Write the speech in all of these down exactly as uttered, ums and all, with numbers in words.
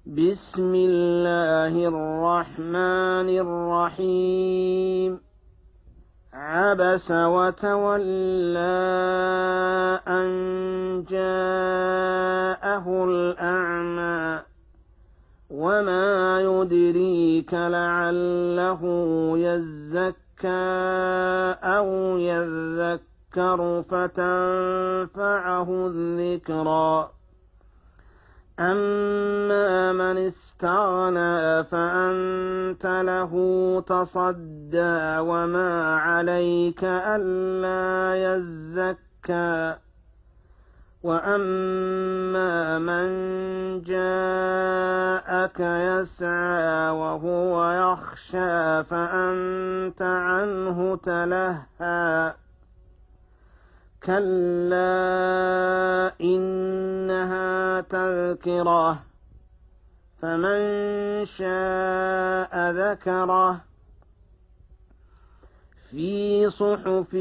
بسم الله الرحمن الرحيم عبس وتولى أن جاءه الأعمى وما يدريك لعله يزكى أو يذكر فتنفعه الذكرى أما من استغنى فأنت له تصدى وما عليك ألا يزكى وأما من جاءك يسعى وهو يخشى فأنت عنه تلهى كلا إنها تذكرة فمن شاء ذكره في صحف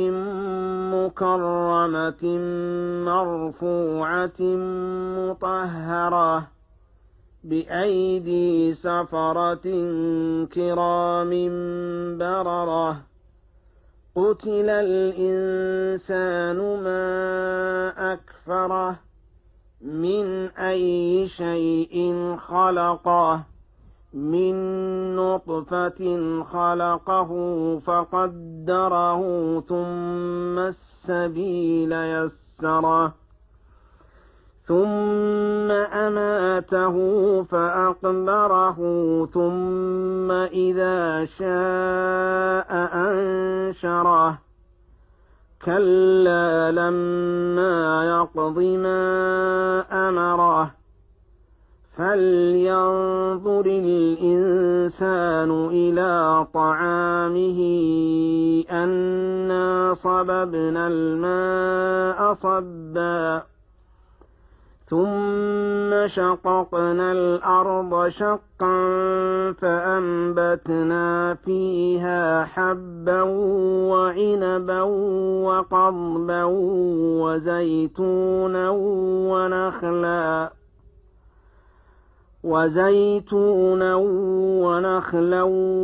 مكرمة مرفوعة مطهرة بأيدي سفرة كرام بررة قتل الإنسان ما أكفره من أي شيء خلقه من نطفة خلقه فقدره ثم السبيل يسره ثم أماته فأقبره ثم إذا شاء أنشره كلا لما يقض ما أمره فلينظر الإنسان إلى طعامه أنا صببنا الماء صبا ثم شققنا الأرض شقا فأنبتنا فيها حبا وعنبا وقضبا وزيتونا ونخلا وزيتونا ونخلا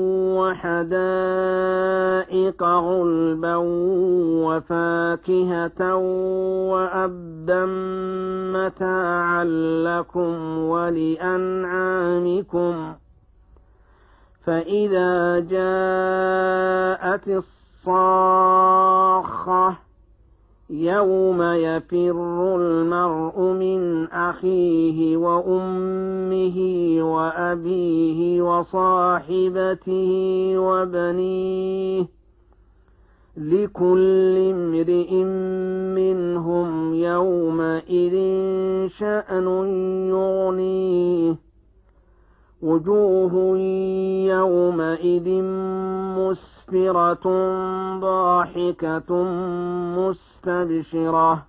وحدائق غلبا وفاكهة وأبا متاعا لكم ولأنعامكم فإذا جاءت الصاخة يوم يفر المرء من أخيه وأمه وأبيه وصاحبته وبنيه لكل امرئ منهم يومئذ شأن يغنيه وجوه يومئذ مسفرة ضاحكة مستبشرة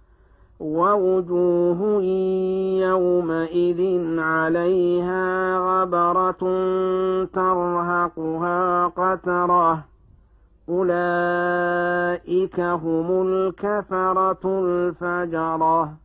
ووجوه يومئذ عليها غبرة ترهقها قترة أولئك هم الكفرة الفجرة.